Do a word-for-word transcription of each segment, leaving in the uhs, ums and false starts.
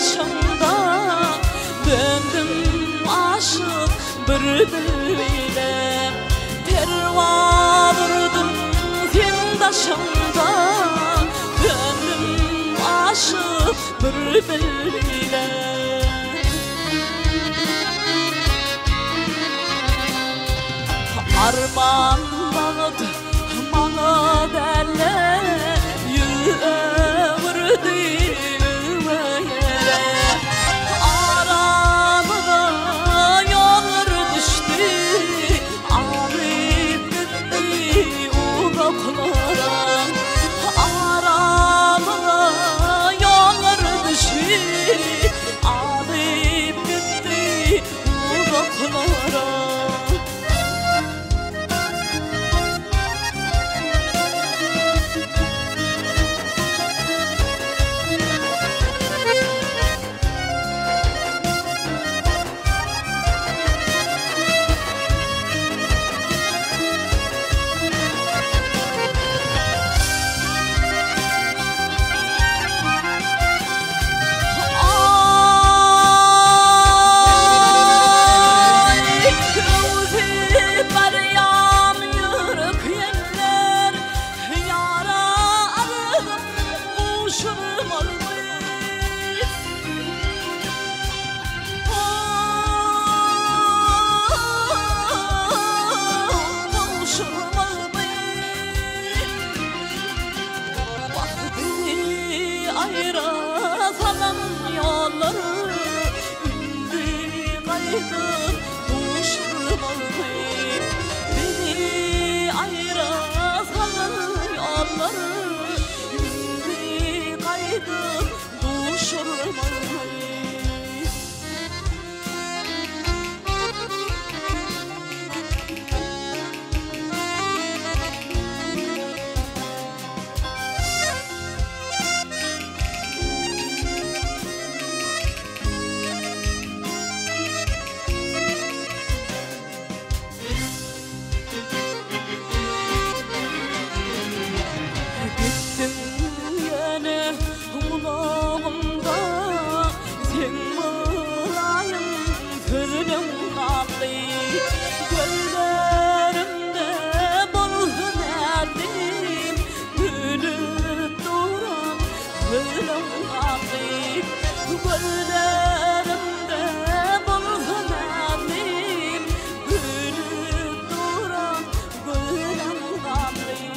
başımda döndüm aşık bülbüle. Perva vurdum sen başımda döndüm aşık bülbüle. Arman bağıdı bana derler, yüğürdü yere. Aramıza yollar düştü, ağrıp gitti uzaklara. Aramıza yollar düştü, ağrıp gitti uzaklara. Ayra salan yolları indi kaydım duşurmalı. Beni ayra salan yolları indi kaydım duşurmalı. Gözlerimde bulsun erdim, gülüp duran gülüm kaldım. Gözlerimde bulsun erdim, gülüp duran gülüm kaldım.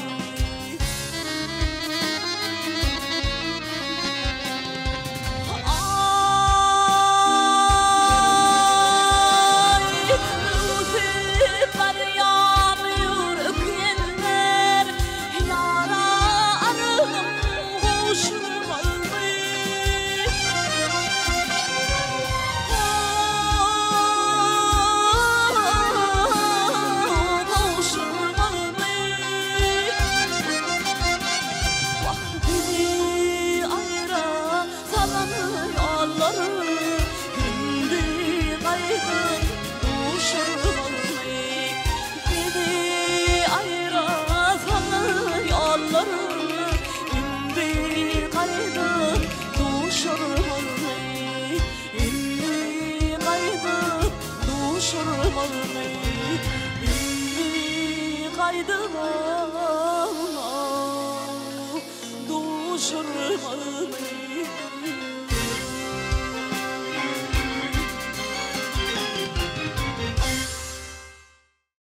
Kaydıma duşurmalı.